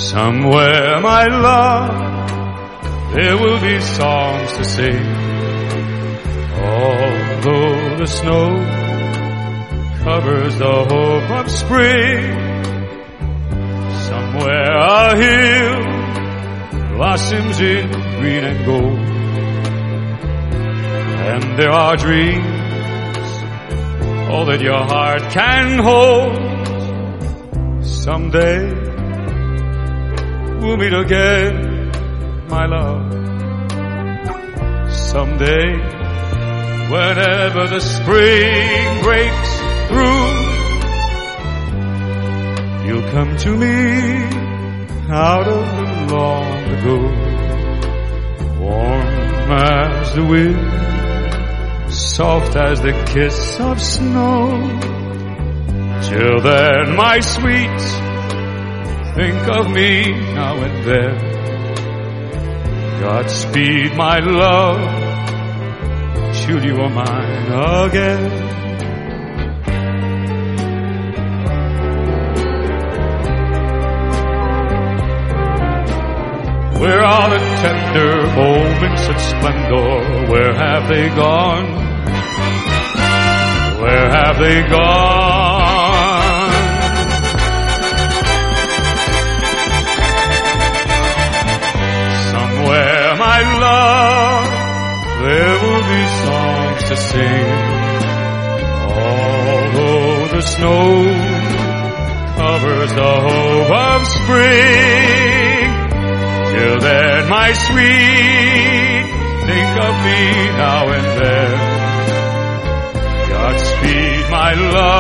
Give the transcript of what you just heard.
Somewhere, my love, there will be songs to sing. Although the snow covers the hope of spring, somewhere a hill blossoms in green and gold, and there are dreams, all that your heart can hold. Someday we'll meet again, my love. Someday, whenever the spring breaks through, you'll come to me out of the long ago, warm as the wind, soft as the kiss of snow. Till then, my sweet, think of me now and then. Godspeed, my love, till you are mine again. Where are the tender moments of splendor? Where have they gone? Where have they gone? Somewhere, my love, there will be songs to sing. Although the snow covers the hope of spring, till then, my sweet, think of me now and then. Godspeed, my love.